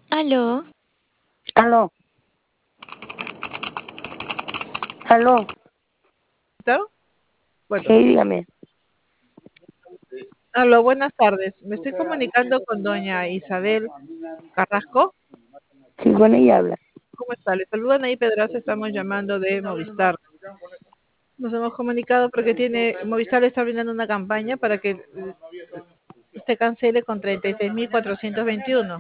Aló, Aló, aló, ¿Está? Bueno, sí, dígame. aló, buenas tardes. Me estoy comunicando con doña Isabel Carrasco. Sí, con ella habla. ¿Cómo está? Le saludan ahí, Pedraza. Estamos llamando de Movistar. Nos hemos comunicado porque Movistar está brindando una campaña para que usted cancele con 36.421.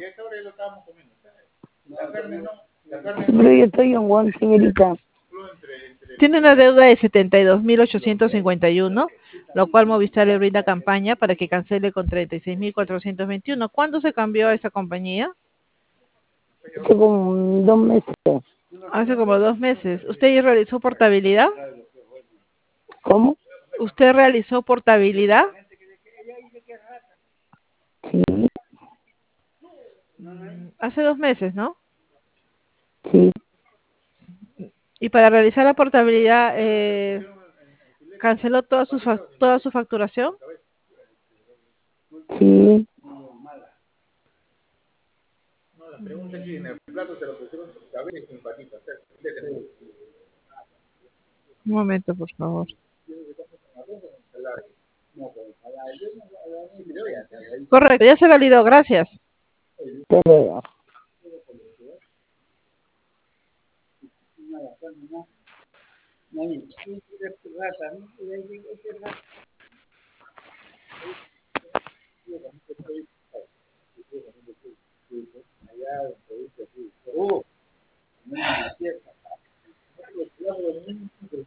Sí, pero yo estoy en One, señorita. Tiene una deuda de 72.851, lo cual Movistar le brinda campaña para que cancele con 36.421. ¿Cuándo se cambió a esa compañía? Hace como 2 meses. Hace como 2 meses. ¿Usted ya realizó portabilidad? ¿Cómo? ¿Usted realizó portabilidad? Sí, Hace 2 meses, ¿no? sí, Y para realizar la portabilidad, ¿canceló toda su facturación? sí. Un momento, por favor. Correcto, ya se validó, gracias. Pero,